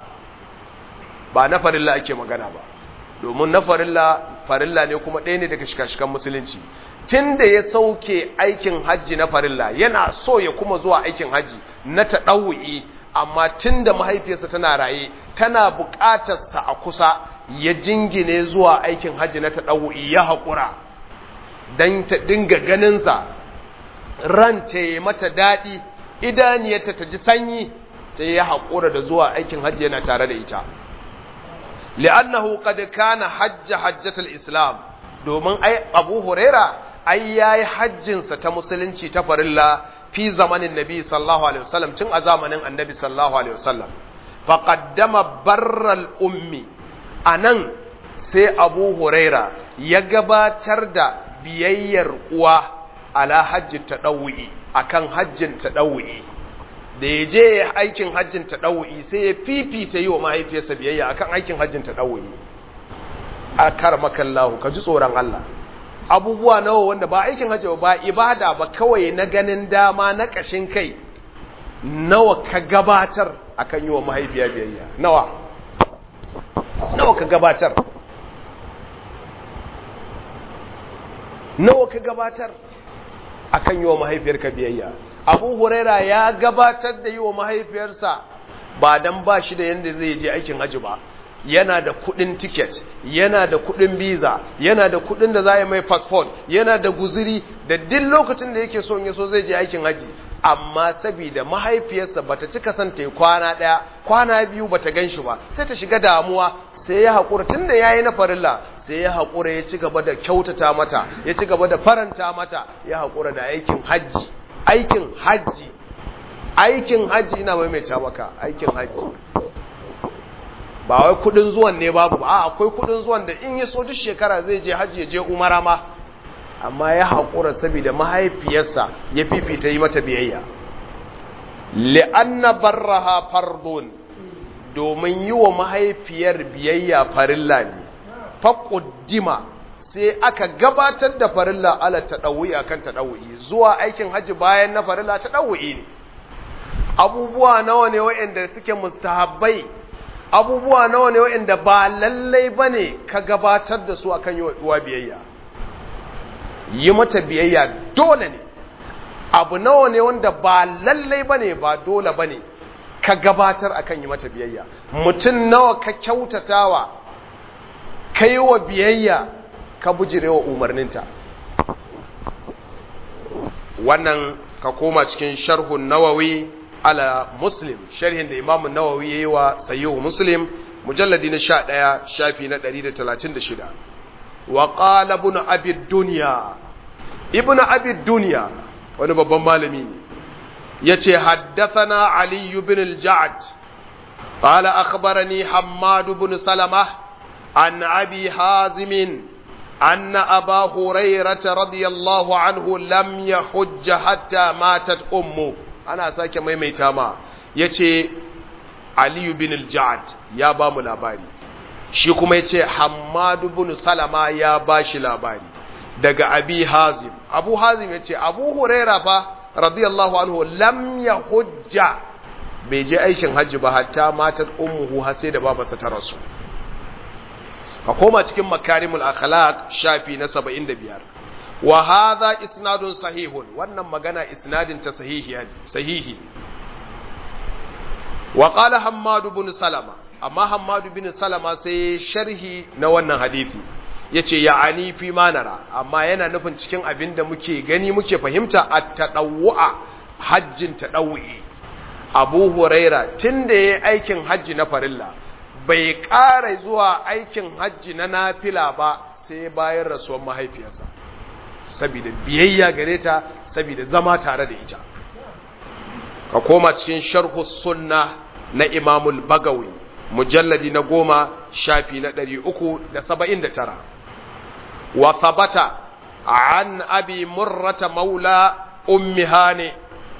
ba na farilla ake magana ba, domin na farilla ne kuma ɗaya ne daga shika-shikan musulunci. Tun da ya sauke aikin hajji na farilla yana so ya kuma zuwa aikin hajji na taɗawu'i, amma tun da mahaifiyarsa tana raye tana buƙatarsa a kusa, ya jingine zuwa aikin hajji na taɗawu'i, ya haƙura don ta dinga ganinsa, ranta ya mata daɗi, idaniyarta ta ji sanyi, ta yi haƙura da zuwa aikin hajji yana tare da ita. li'annahu qad kana hajjatul islam, domin Abu Huraira yayi hajjinsa ta musulunci ta farilla fi zamanin Nabi sallallahu alaihi wasallam, tun a zamanin Annabi sallallahu alaihi wasallam. fa qaddama barral ummi, anan sai Abu Huraira ya gabatar da biyayyar uwa ala hajjin tadawwi, akan hajjin tadawwi. Da ya je aikin hajjin tadawwi sai ya fifita yi wa mahaifiyarsa biyayya akan aikin hajjin tadawwi. Akarmakallahu, ka ji tsoron Allah. Abubuwa nawa wanda ba aikin hajji ba ibada ba, kawai na ganin dama na kashin kai, nawa ka gabatar akan yi wa mahaifiya biyayya? Nawa ka gabatar? Nawa ka gabatar akan yi wa mahaifiyarka biyayya? Abu Huraira ya gabatar da yi wa mahaifiyarsa ba dan ba shi da yanda zai je aikin hajji ba, yana da kudin ticket, yana da kudin visa, yana da kudin da za a yi mai passport, yana da guziri da duk lokacin da yake so zai je aikin hajji, amma saboda mahaifiyarsa bata cika son ta yi kwana ɗaya kwana biyu bata gan shi ba, sai ta shiga damuwa, sai ya haƙura tun da ya yi na farilla, sai ya haƙura ya ci gaba da kyautata mata, ya ci gaba da faranta mata, ya haƙura da aikin hajji. Aikin hajji ina maimaita maka, aikin hajji ba wai kudin zuwan ne babu ba, akwai kudin zuwan da in ya so duk shekara zai je hajji ya je umara ma, amma ya haƙura saboda mahaifiyarsa ya fifita yi mata biyayya. li'anna barraha fardun, domin yi wa mahaifiyar biyayya farilla ne. Faquddima, sai aka gabatar da farilla ala tadawwi akan tadawwi, zuwa aikin hajji bayan na farilla tadawwi ne. Abubuwa nawa ne waɗanda suke mustahabbai, abubuwa nawa ne waɗanda ba lallai bane ka gabatar da su akan yi wa biyayya? Yi mata biyayya dole ne. Abu nawa ne wanda ba lallai bane, ba dole bane ka gabatar akan yi mata biyayya? Mutum nawa ka kyautatawa, kai wa biyayya, ka bujirewa umarninta? Wannan ka koma cikin sharhun Nawawi ala Muslim, sharhin da Imam Nawawi yayi wa Sahih Muslim, mujalladi na 11 shafi na 136. Wa qala ibn Abi Dunya, ibn Abi Dunya wani babban malami ne, yace haddathana Ali ibn al-Ja'd qala akhbarani Hammad ibn Salamah an Abi Hazim anna Aba Hurairah radiyallahu anhu lam yahujj hatta matat ummu. Ana sake maimaita ma, yace Ali ibn al-Ja'd ya ba mu labari, shi kuma yace Hammad ibn Salama ya ba shi labari daga Abi Hazim. Abu Hazim yace Abu Hurairah fa radiyallahu anhu lam yahujja, bai je aikin hajji ba hatta matat ummuhu, har sai da babarsa ta rasu. Ka koma cikin Makarimul Akhlaq shafi na 75. Wa hadha isnadun sahihun, wannan magana isnadin ta sahihi. Wa qala Hammad ibn Salama, amma Hammad ibn Salama sai sharhi na wannan hadisi, yace ya'ani fi ma nara, amma yana nufin cikin abin da muke gani muke fahimta at-tadawwa hajjin tadawwi. Abu Huraira tunda yayi aikin hajji na farilla bai ƙara zuwa aikin hajji na nafila ba sai bayan rasuwar mahaifiyarsa, saboda biyayya gare ta, saboda zama tare da ita. Ka koma cikin sharhu sunna na Imamul Bagawi mujalladi na 10 shafi na 379. Wa thabata an Abi Murrata maula Ummi Hani,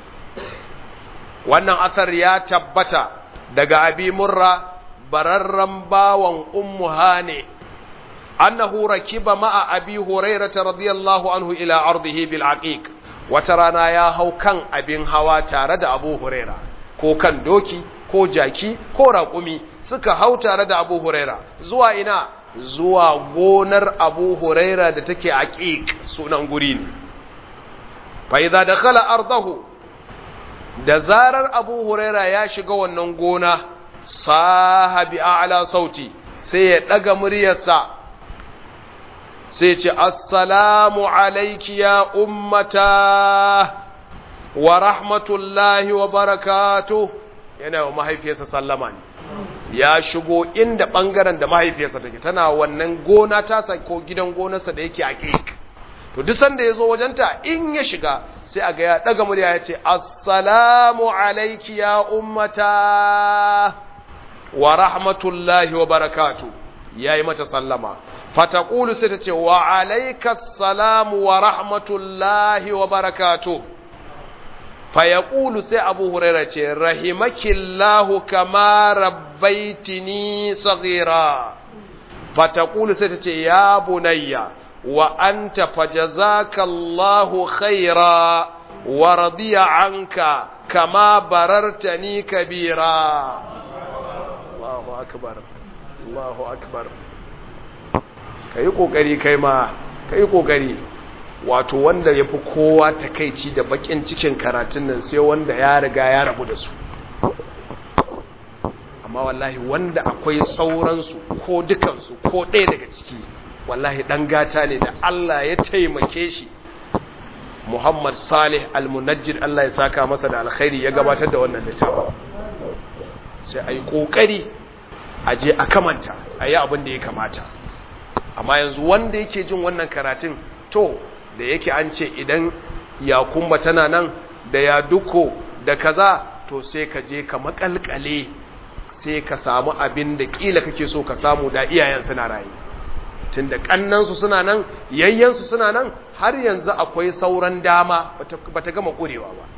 wannan asar ya tabbata daga Abi Murra bararran bawan Ummu Hani, annahu rakiba ma'a Abi Hurairah radiyallahu anhu ila ardihi bil aqiq. Wata rana ya hau kan abin hawa tare da Abu Huraira, ko kan doki ko jaki ko raƙumi, suka hau tare da Abu Huraira zuwa ina? Zuwa gonar Abu Huraira da take aqiq, sunan guri ne. Fa idza dakhala ardahu, da zarar Abu Huraira ya shiga wannan gona, sahabi a'la sauti, sai ya daga muryarsa sai ce assalamu alayki ya ummata wa rahmatullahi wa barakatuh. Yana wa mahaifiyarsa sallama ne, ya shigo inda bangaren da mahaifiyarsa take, tana wannan gona tasa ko gidan gonarsa da yake aqiq. To duk sanda yazo wajenta in ya shiga sai aga ya daga murya ya ce assalamu alayki ya ummata wa rahmatullahi wa barakatuh, yayi mata sallama. Fataqulu sai ta ce wa alaikas salamu wa rahmatullahi wa barakatuh. Fayaqulu sai Abu Hurairah ce rahimakillahu kama rabbaitini saghira. Fataqulu sai ta ce ya bunayya wa anta fajazakallahu khaira wa radiya anka kama barartani kabira. Allahu akbar, Allahu akbar. Ka yi ƙoƙari kai ma, ka yi ƙoƙari. Wato wanda ya fi kowa takaici da baƙin cikin karatun nan sai wanda ya riga ya rabu da su. Amma wallahi wanda akwai sauransu ko dukansu ko ɗaya daga ciki, wallahi ɗan gata ne da Allah ya taimake shi. Muhammad Salih Al-Munajjid, Allah ya saka masa da alkhairi, ya gabatar da wannan littafin. Sai a yi ƙoƙari a je a kamanta, a yi abin da ya kamata. Amma yanzu wanda yake jin wannan karatun, to da yake an ce idan ya kumba tana nan da ya duko da kaza, to sai ka je ka makalkale, sai ka samu abin da kila kake so ka samu da iyayen suna rayu. Tunda kannansu suna nan, yayyansu suna nan, har yanzu akwai sauran dama, bata gama kurewa ba.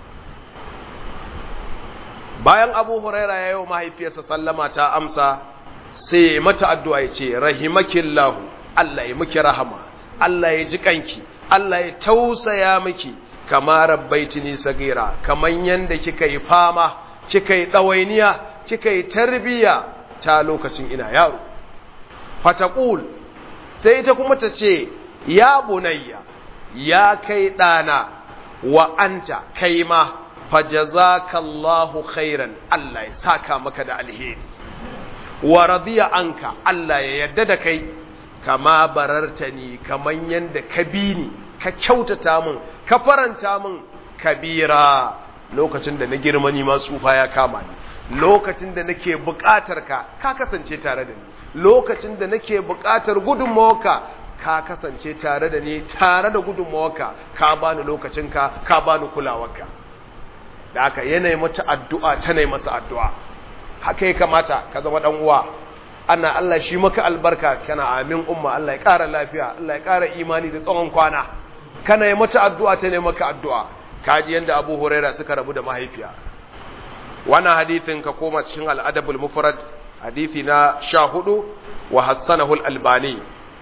Bayan Abu Huraira ya yi wa mahaifiyarsa sallama ta amsa, sai mata addu'a ya ce rahimakillahu, Allah ya miki rahama, Allah ya ji kanki, Allah ya tausaya miki, kama rabbaitini sagira, kaman yanda kika yi fama, kika yi tsawainiya, kika yi tarbiya ta lokacin ina yaro. Fataqul, sai ita kuma ta ce ya bunayya, ya kai ɗana, wa anta kai ma fajazakallahu khairan, Allah ya saka maka da alheri, wa radiya anka, Allah ya yarda da kai, kama barartani, kaman yanda ka bi ni, ka kyautata min, ka faranta min, kabira, lokacin da na girma ni ma tsufa ya kama ni, lokacin da nake buƙatar ka kasance tare da ni, lokacin da nake buƙatar gudunmawarka ka kasance tare da ni, tare da gudunmawarka ka bani lokacinka, ka bani kulawarka. Da haka yanayi mata addu'a, ta nai masa addu'a. Haka ya kamata ka zama dan uwa. Ana Allah shi maka albarka, kana amin umma, Allah ya ƙara lafiya, Allah ya ƙara imani da tsawon kwana. Kana yi mata addu'a, ta nai maka addu'a. Kaji yanda Abu Huraira suka rabu da mahaifiya. Wannan hadithin ka koma cikin al-Adabul Mufrad, hadithi na 14, wa hassanahu al-Albani.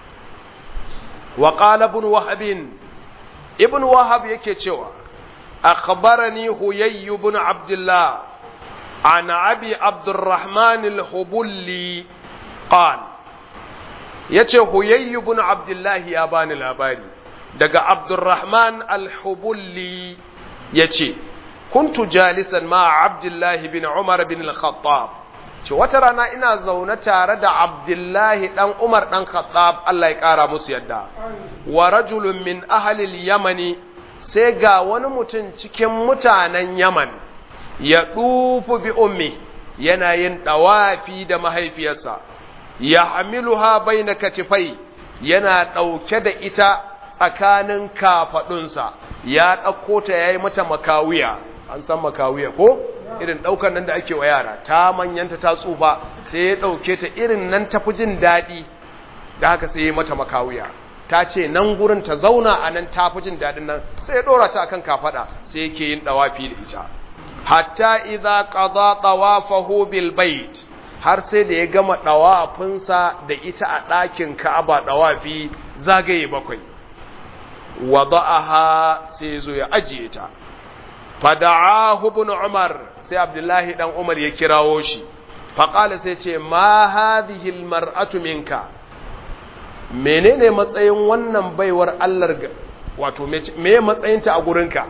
Wa qala ibn Wahab, ibn Wahab yake cewa akhbarani Huyay ibn Abdullah an Abi Abdurrahman al-Hubulli qala, yace Huyay ibn Abdullah ya bani labari daga Abdurrahman al-Hubulli yace kuntu jalisan ma Abdullah bin Umar bin al-Khattab, ce wata rana ina zaune tare da Abdullahi dan Umar dan Khattab Allah ya kara musu yadda wa rajulun min ahli al-Yamani sai ga wani mutum cikin mutanen Yaman ya dufu bi ummi yana yin dawafi da mahaifiyarsa ya hamiluha baina katifai yana dauke da ita tsakanin kafadunsa ya dauko ta yayi mata makawiya an san makawiya ko irin daukan nan da ake wa yara ta manyanta ta tsufa sai ya dauke ta irin nan tafi jin dadi da haka sai ya mata makawiya ta ce nan gurin ta zauna a nan tafi jin dadin nan sai ya dora ta akan kafada sai yake yin dawafi da ita hatta idza qada tawafahu bil bait har sai da ya gama dawafinsa da ita a ɗakin Ka'aba dawafi zagaye 7 wada'aha sai zo ya ajiye ta fada'ahu ibn Umar sai Abdullahi dan Umar ya kirawo shi faqala sai ce ma hadhihi almar'atu minka menene matsayin wannan baiwar Allah wato me matsayinta a gurinka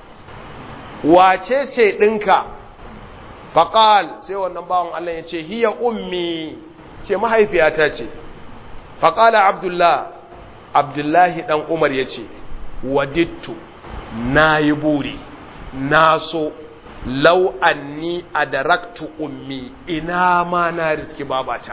wace ce dinka faqal sai wannan bawon Allah ya ce hiya ummi ce mahaifiyata ce faqala Abdullahi dan Umar ya ce wadittu nayi buri na so lau anni adaraktu ummi ina ma na riski babata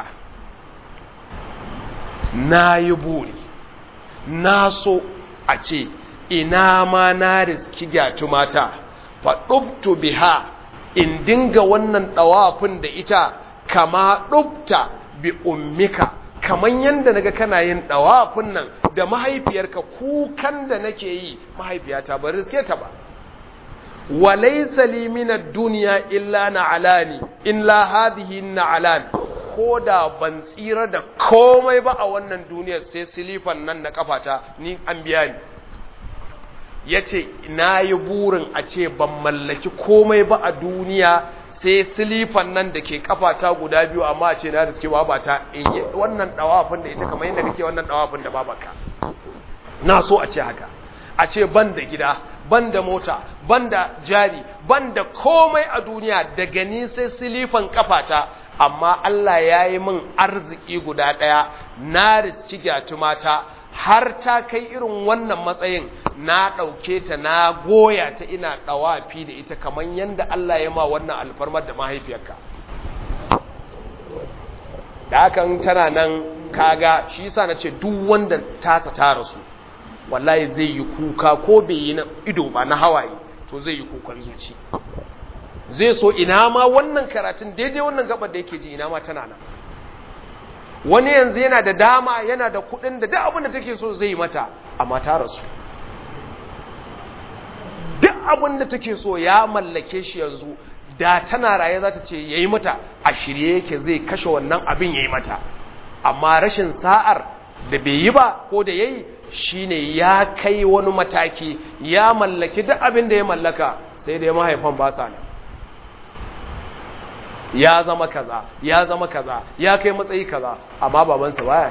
na yi buri na so a ce ina ma na riski gyatumata faɗubtu biha in dinga wannan ɗawafin da ita kama ɗubta bi ummika kaman yanda naga kana yin ɗawafin nan da mahaifiyarka kukan da nake yi mahaifiyata ba riske ta ba walaysa li min ad-dunya illa na'alani illa hadhihi na'alan koda ban tsira da komai ba a wannan duniyar sai silifan nan na kafata ni an biya ni yace nayi burin a ce ban mallaki komai ba a duniya sai silifan nan da ke kafata guda biyu amma a ce na riske babata in yi wannan dawafin da ita kamar yadda kake wannan dawafin da babanka na so a ce haka a ce ban da gida ban da mota ban da jari ban da komai a duniya daga ni sai silifan kafata amma Allah ya yi min arziki guda ɗaya na riski gyatumata har ta kai irin wannan matsayin na ɗauke ta na goya ta ina ɗawafi da ita kamar yadda Allah ya ma wannan alfarmar da mahaifiyarka da hakan tana nan kaga shi yasa na ce duk wanda tasa ta rasu wallahi zai yi kuka ko bai yi na ido ba na hawaye to zai yi kukan zuci zai so ina ma wannan karatun daidai wannan gabar da yake ji ina ma tana nan wani yanzu yana da dama yana da kudin da duk abin da take so zai yi mata amma ta rasu duk abin da take so ya mallake shi yanzu da tana raye za ta ce yayi mata a shirye yake zai kashe wannan abin yayi mata amma rashin sa'ar da bai yi ba ko da yayi shine ya kai wani mataki ya mallaki duk abin da ya mallaka sai dai mahaifan ba sa nan ya zama kaza ya zama kaza ya kai matsayi kaza amma babansa baya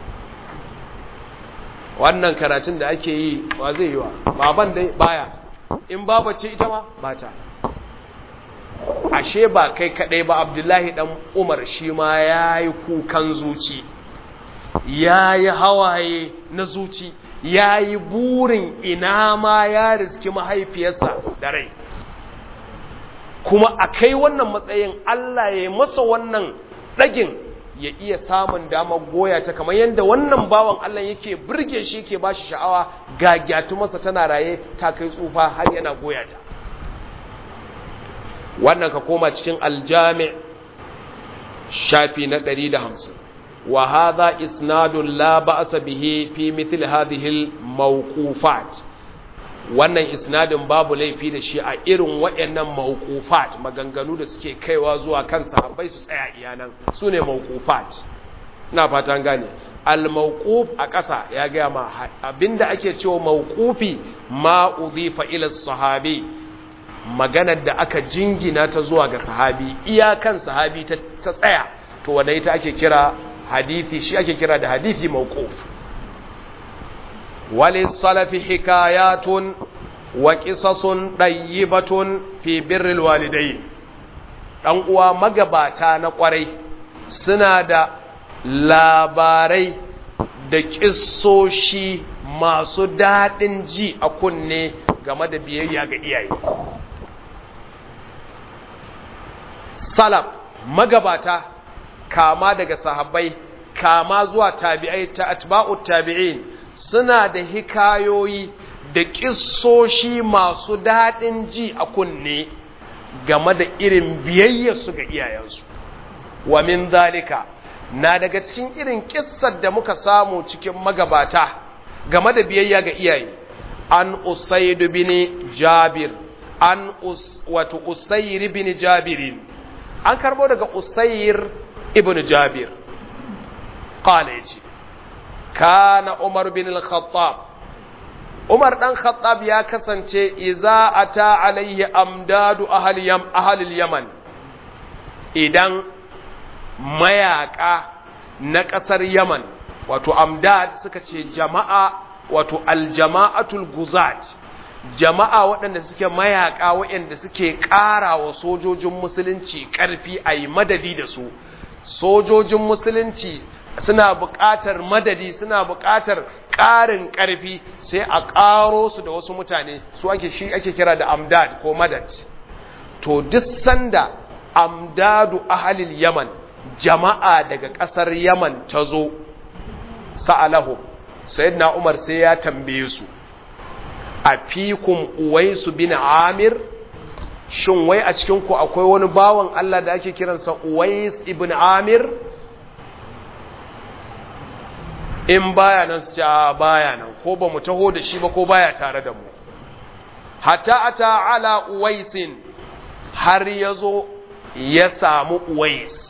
wannan karatun da ake yi ba zai yi wa baban dai baya in baba ce ita ma ba ta ashe ba kai kadai ba Abdullahi dan Umar shi ma yayi kukan zuci yayi hawaye na zuci yayi burin ina ma ya riski mahaifiyarsa da rai kuma akai wannan matsayin Allah ya masa wannan dagin ya iya samun damar goya ta kamar yadda wannan bawan Allah yake burge shi yake bashi sha'awa ga gyatu masa tana raye ta kai tsufa har yana goya ta wannan ka koma cikin aljami' shafi na 150 wa hadha isnadun la ba'sa bihi fi mithl hadhihi al-mawqufat wannan isnadin babu laifi da shi a irin waɗannan mawqufat maganganu da suke kaiwa zuwa kan sahabbai su tsaya iyanan sune mawqufat ina fatan gane al-mawquf a ƙasa ya ga ma abinda ake cewa mawqufi ma udhifa ila sahabi maganar da aka jingina ta zuwa ga sahabi iyakan sahabi ta tsaya to wanda ita ake kira hadisi shi ake kira da hadisi mawquf walis salafi hikayatun wa qisasun tayyibatun fi birril walidayn ɗan uwa magabata na ƙwarai suna da labarai da ƙissoshi masu daɗin ji a kunne game da biyayya ga iyaye. Salaf magabata kama daga sahabbai kama zuwa tabi'ai ta atba'ut tabi'in suna da hikayoyi da ƙissoshi masu daɗin ji a kunne game da irin biyayyarsu ga iyayensu. Wa min zalika na daga cikin irin ƙissar da muka samu cikin magabata game da biyayya ga iyaye, an Usayd bin Jabir, Usayr bin Jabirin, an karbo daga Usayr ibn Jabir, qala yace kana Umar bin al-Khattab, Umar dan Khattab ya kasance idza ata alaihi amdadu ahli Yaman, idan mayaka na ƙasar Yaman, wato amdad suka ce jama'a, wato aljama'atul guzat, jama'a waɗanda suke mayaka waɗanda suke ƙara wa sojojin musulunci ƙarfi a yi madadi da su. Sojojin musulunci suna buƙatar madadi, suna buƙatar ƙarin ƙarfi, sai a ƙaro su da wasu mutane, su ake kira da amdad ko madad. To duk sanda amdadu ahalil Yaman, jama'a daga ƙasar Yaman ta zo, sa'alahu sayyidina Umar sai ya tambaye su, a fikum Uwaisu bin Amir, shin wai a cikin ku akwai wani bawan Allah da ake kiransa Uwais ibn Amir? In baya nan su ce baya nan, ko ba mu taho da shi ba ko baya tare da mu. Hatta ata ala Uwaisin, har yazo ya samu Uwais.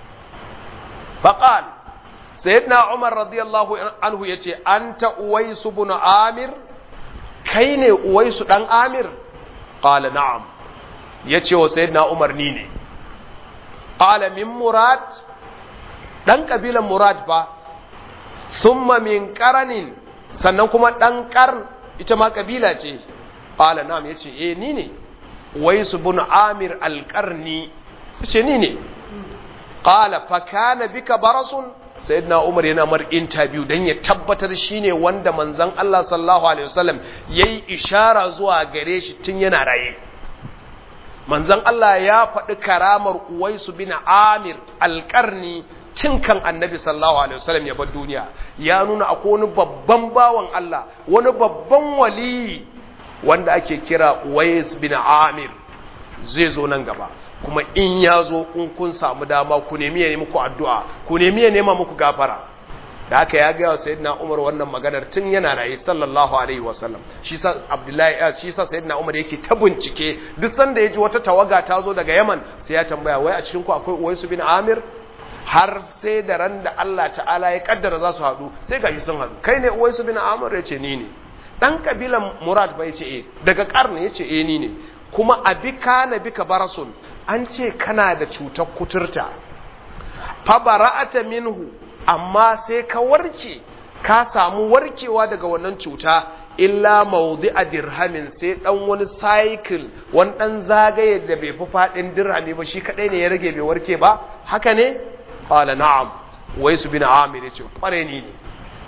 Faqal sayyidina Umar radiyallahu anhu yace, anta Uwais ibn Amir, kai ne Uwais dan Amir? Qala na'am, yace wa sayyidina Umar ni ne. Qala min Murad, dan kabilan Murad ba, thumma min Qaranin, sannan kuma dan Qarn, ita ma kabila ce. Qala na'am, yace ni ne Uwais ibn Amir al-Qarni, yace ni ne. Qala fa kana bika barasun, sayyidina Umar yana mar interview dan ya tabbatar shine wanda manzon Allah sallallahu alaihi wasallam yayi ishara zuwa gare shi tun yana raye. Manzon Allah ya faɗi karamar Uwais bin Amir al-Qarni cin kan Annabi sallallahu alaihi wasallam ya bar duniya. Ya nuna akwai wani babban bawan Allah, wani babban wali wanda ake kira Uwais bin Amir, zai zo nan gaba. Kuma in ya zo, in kun samu dama ku nemi ya yi muku addu'a, ku nemi ya nema muku gafara. Da haka ya gaya wa sayyidina Umar wannan maganar tun yana raye sallallahu alaihi wasallam. Shi sa sayyidina Umar yake ta bincike, duk sanda ya ji wata tawaga ta zo daga Yaman, sai ya tambaya, wai a cikin ku akwai Uwais bin Amir? Har sai da ran da Allah ta'ala ya kaddara za su haɗu, sai ga sun haɗu. Kai ne Uwais bin Amir? Ya ce ni ne. Dan kabilan Murad ba ya ce daga Qarn ya ce ni ne. Kuma abika na bika barasun, an ce kana da cutar kuturta, fa bara'ata minhu, amma sai ka warke, ka samu warkewa daga wannan cuta, illa mawdi'a dirhamin, sai dan wani cycle, wani dan zagaye da bai fi fadin dirhami ba, shi kadai ne ya rage bai warke ba, haka ne? Qala na'am. Uwais bin Amir yace kware ni ne.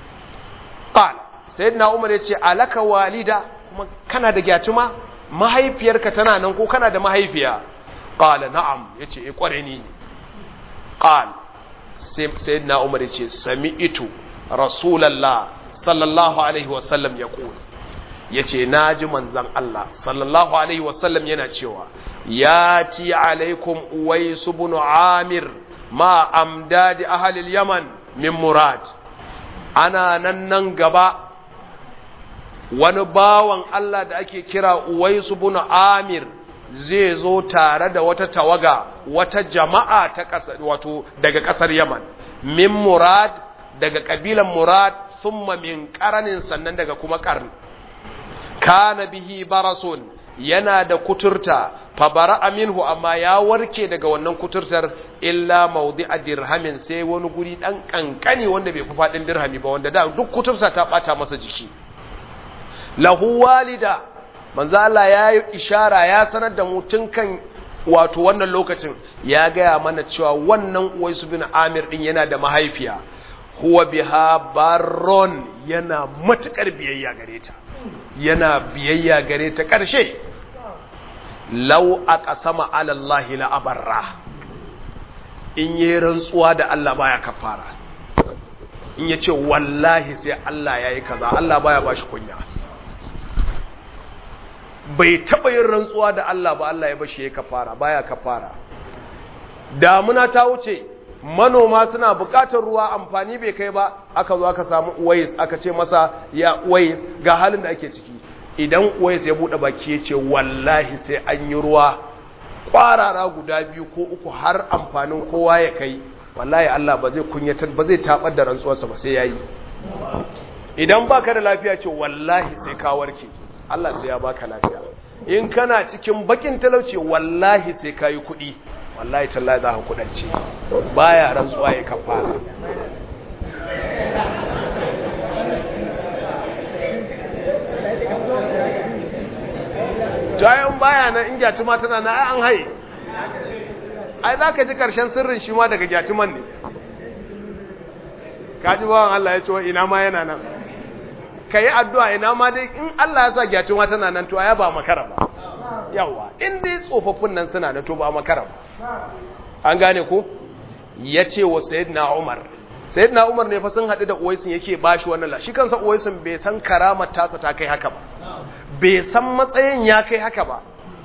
Qala sayyidina Umar yace alaka walida, kuma kana da gyatuma, mahaifiyarka tana nan ko kana da mahaifiya? Qala na'am, yace kware ni ne. Qala sayyidina Umar yace sami'tu Rasulullah sallallahu alaihi wasallam yaqul, yace naji manzon Allah sallallahu alaihi wasallam yana cewa, yati alaikum Uwais ibn Amir ma amdadi ahli al-Yaman min Murad. Ana nan gaba wani bawan Allah da ake kira Uwais ibn Amir zai zo tare da wata tawaga, wata jama'a ta ƙasa, wato daga ƙasar Yaman, min Murad, daga ƙabilan Murad, thumma min Qaranin, sannan daga kuma Qarn. Kana bihi barasun, yana da kuturta, fa bara'a minhu, amma ya warke daga wannan kuturtar, illa mawdi'a dirhamin, sai wani guri dan kankani wanda bai fi fadin dirhami ba, wanda da duk kuturta ta bata masa jiki. Lahu walida, manzo Allah ya yi ishara, ya sanar da mu tun kan wato wannan lokacin ya gaya mana cewa wannan Uwais bin Amir din yana da mahaifiya, huwa biha barron, yana matukar biyayya gare ta, yana biyayya gare ta ƙarshe. Law aqsama ala Allah la abarra, in yi rantsuwa da Allah baya kafara, in yace wallahi sai Allah yayi kaza, Allah baya bashi kunya. Bai taba yin rantsuwa da Allah ba, Allah ya bashi ya kafara, baya kafara. Damuna ta wuce, manoma suna bukatar ruwa, amfani bai kai ba, aka zo aka samu Uwais, aka ce masa ya Uwais ga halin da ake ciki. Idan Uwais ya bude baki ya ce wallahi sai an yi ruwa kwarara guda 2 ko 3 har amfanin kowa ya kai, wallahi Allah ba zai kunyatar, ba zai tabar da rantsuwarsa ba, sai yayi. Idan baka da lafiya ce wallahi sai ka warke, Allah sai ya baka lafiya. In kana cikin bakin talauci wallahi sai ka yi kuɗi, wallahi tallahi za ka kudance, baya rantsuwa ya kafara. Jayan baya nan in gyatuma tana na an haye, ai za ka ji ƙarshen sirrin shi ma daga gyatuman ne. Kaji bawan Allah ya ce wa ina ma yana nan, ka yi addu'a ina ma dai in Allah ya sa gyatuma tana nan to ya ba makara ba. Yawa, in dai tsofaffin nan suna na to ba makara ba. An gane ko? Ya ce wa Sayyidina Umar, Sayyidina Umar ne fa sun haɗu da Uwaisin yake ba shi wannan shi kansa Uwaisin bai san karamar tasa ta kai haka ba, bai san matsayin ya kai haka ba.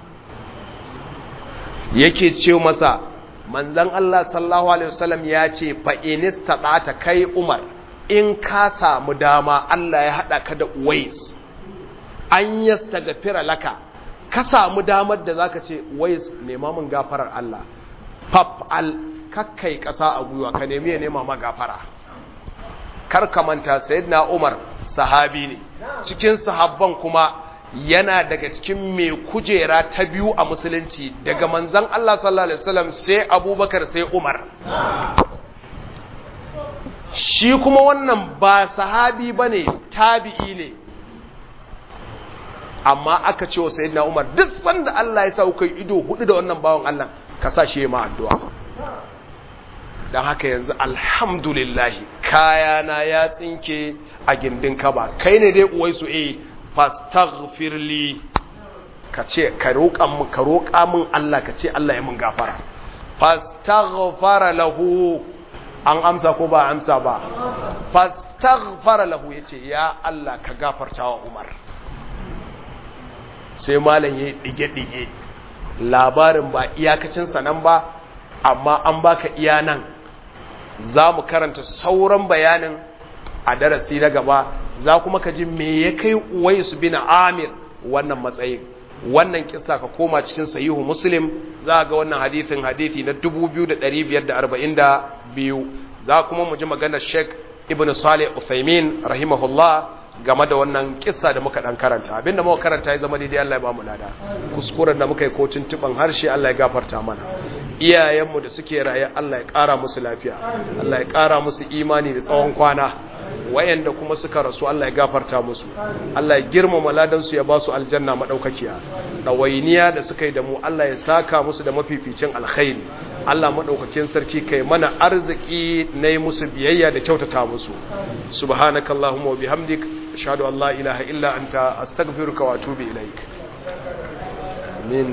Yake ce masa, manzon Allah sallallahu alaihi wasallam ya ce fa inistata kai Umar, in ka samu dama Allah ya haɗa ka da Uwais, an yastaghfira laka, ka samu damar da zaka ce Uwais nema mun gafarar Allah, fa'al kakkai kasa a gwiwa ka nemi ya nema ma gafara. Kar ka manta Sayyidina Umar sahabi ne, cikin sahabban kuma yana daga cikin mai kujera ta 2 a musulunci, daga manzon Allah sallallahu alaihi wasallam sai Abubakar sai Umar. Shi kuma wannan ba sahabi bane, tabi'i ne, amma aka ce wa Sayyidina Umar duk sanda Allah ya sa ku kai ido 4 da wannan bawon Allah ka sa shi ma addu'a. Dan haka yanzu alhamdulillah kayana ya tsinke a gindin kaba, kai ne dai Uwaisu fastaghfirli, ka ce ka roƙa min Allah, ka ce Allah ya min gafara. Fastaghfara lahu, an amsa ko ba amsa ba? Fastaghfara lahu, yace ya Allah ka gafarta wa Umar. Sai malam yayi dige-dige, labarin ba iyakacin sanan ba, amma an baka iya nan. Za mu karanta sauran bayanin a darasi na gaba, za kuma ka ji me ya kai Uwais bin Amir wannan matsayin. Wannan kissa ka koma cikin sahihu Muslim, za ga wannan hadithi na 2542. Za kuma mu ji maganar Sheikh Ibn Salih Uthaymin rahimahullah game da wannan kissa da muka dan karanta. Abinda muka karanta ya zama daidai, Allah ya ba mu lada. Kuskuren da muka yi ko tuntuban harshe, Allah ya gafarta mana. Iyayenmu da suke raye, Allah ya ƙara musu lafiya, Allah ya ƙara musu imani da tsawon kwana. Wayanda kuma suka rasu, Allah ya gafarta musu, Allah ya girmama ladansu, ya ba su aljanna madaukakiya. Dawainiya da suka yi da mu, Allah ya saka musu da mafificin alkhairi. Allah madaukakin sarki kai mana arziki nayi musu biyayya da kyautata musu. Subhanakallahumma wa bihamdik, ashhadu an la ilaha illa anta, astaghfiruka wa atubu ilaik. Amin.